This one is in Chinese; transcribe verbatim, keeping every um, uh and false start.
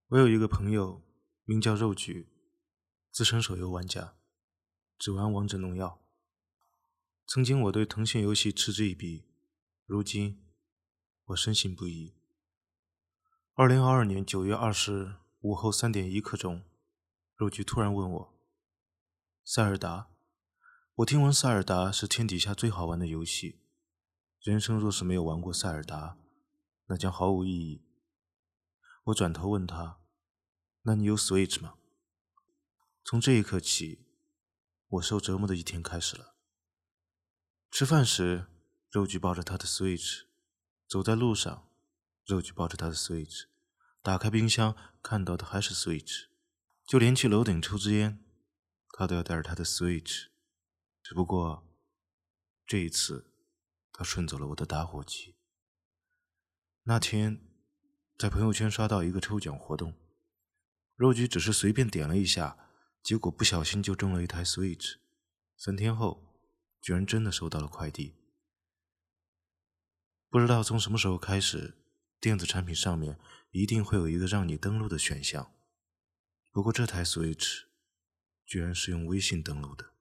我有一个朋友，名叫肉菊，资深手游玩家，只玩王者荣耀。曾经我对腾讯游戏嗤之以鼻，如今我深信不疑。二零二二年九月二十日午后三点一刻钟，肉菊突然问我：塞尔达，我听闻塞尔达是天底下最好玩的游戏，人生若是没有玩过塞尔达，那将毫无意义。我转头问他：那你有 Switch 吗？从这一刻起，我受折磨的一天开始了。吃饭时，肉菊抱着他的 Switch， 走在路上，肉菊抱着他的 Switch， 打开冰箱看到的还是 Switch， 就连去楼顶抽支烟，他都要带着他的 Switch。 只不过这一次他顺走了我的打火机。那天在朋友圈刷到一个抽奖活动，肉菊只是随便点了一下，结果不小心就中了一台 Switch。 三天后居然真的收到了快递。不知道从什么时候开始，电子产品上面一定会有一个让你登录的选项，不过这台 Switch 居然是用微信登录的。